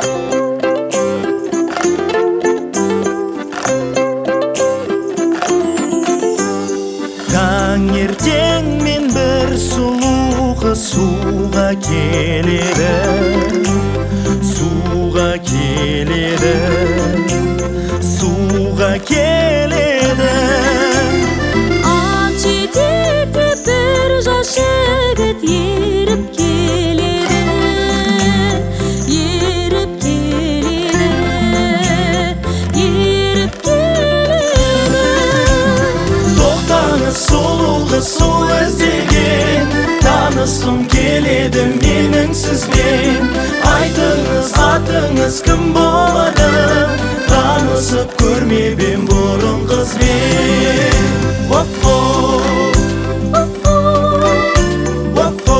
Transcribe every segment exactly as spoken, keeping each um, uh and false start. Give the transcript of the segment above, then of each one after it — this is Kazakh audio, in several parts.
Таңертең мен бір сұлу қыз суға келеді, суға келеді, суға келеді. Ат жетекті бір жас жігіт еріп келеді, еріп келеді, еріп келеді. Тоқтаңыз, сұлу қыз су іздеген, танысқым келеді менің сізбен. Айтыңыз, атыңыз кім болады, танысып көрмеппін бұрын қызбен. Оп-о, оп-о,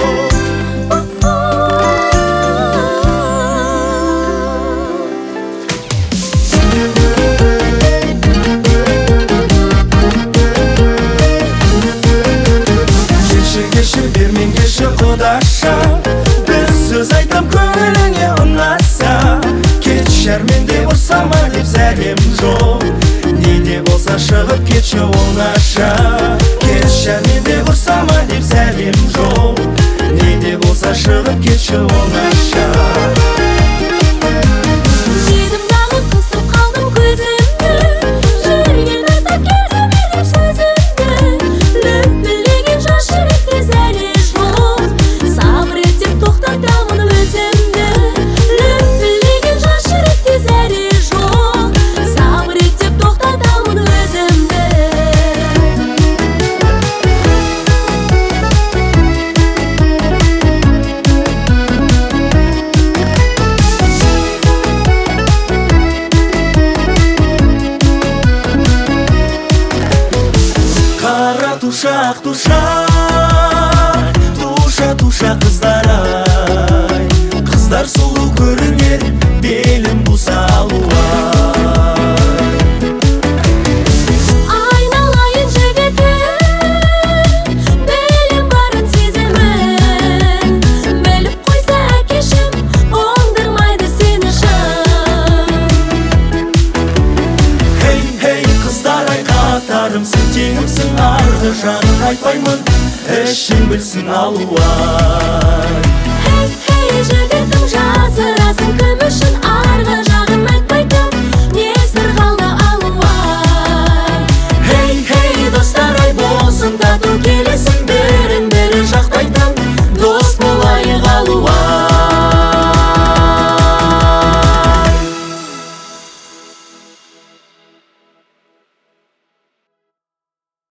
кешір бермен кешір құдаша, бір сөз айтам көңіліңе ұнаса. Кетші әрменде ұрсама деп сәлем жоқ, не де болса шығып кетші оңаша. Кетші әрменде ұрсама деп сәлем жоқ, не де болса шығып кетші оңаша. Едім дағы қысып қалдым көзімді, жүрген тастап кетіп едім сөзімді. Лүпілдеген жас жүректе зәре жоқ, сабыр ет деп тоқтатамын өзімді. Лүпілдеген жас жүректе зәре жоқ, сабыр ет деп тоқтатамын өзімді. Қара тушақ, тушақ, туша, туша қыздар ай. Қыздар сұлу көрінер, белім бұса алуай. Айналайын жігітім, білім барын сезімін. Біліп қойса әкешім, оңдырмайды сені шын. Хей, хей, қыздар ай, қатарымсың, теңімсің, арғы жағын айтпаймын, ішің білсін алуай.